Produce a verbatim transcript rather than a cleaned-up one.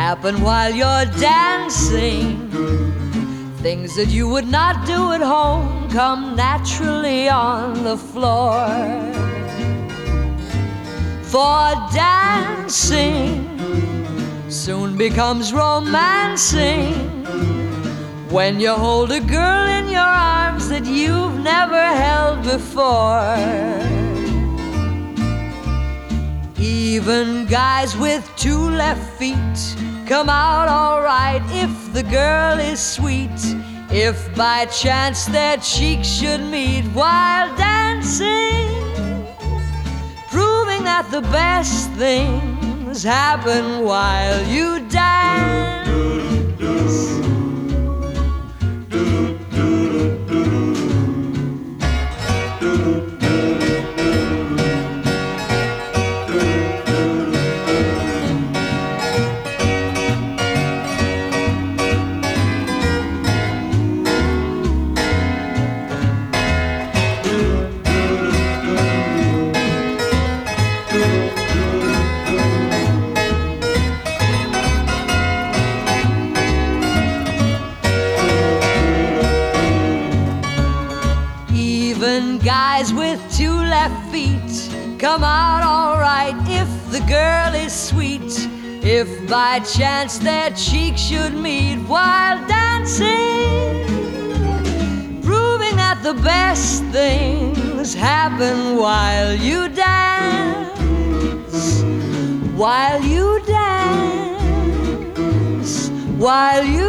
happen while you're dancing. Things that you would not do at home come naturally on the floor. For dancing soon becomes romancing when you hold a girl in your arms that you've never held before. Even guys with two left feet come out all right if the girl is sweet. If by chance their cheeks should meet while dancing, proving that the best things happen while you dance. Guys with two left feet come out all right if the girl is sweet. If by chance their cheeks should meet while dancing, proving that the best things happen while you dance. While you dance. While you